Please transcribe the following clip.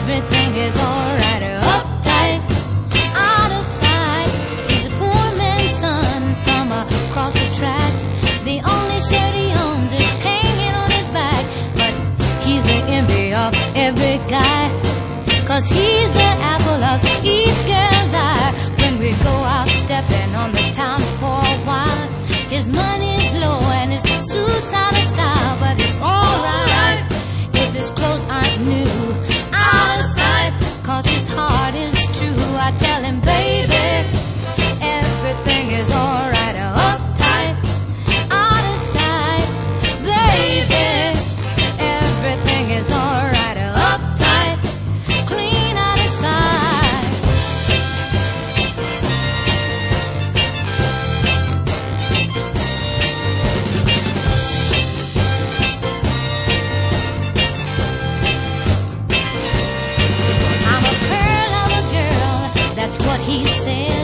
everything is alright. Uptight, out of sight. He's a poor man's son from across the tracks. The only shirt he owns is hanging on his back. But he's the envy of every guy, 'cause he's the apple of each girl's eye. When we go out stepping on the town for a while, his money's low and his suit's out of style. But it's alright if his clothes aren't new. Out of sight, 'cause his heart is true. I tell him, baby, everything is alright. Uptight, out of sight. Baby, everything is alright. Uptight, clean out of sight. I'm a pearl of a girl, that's what he said.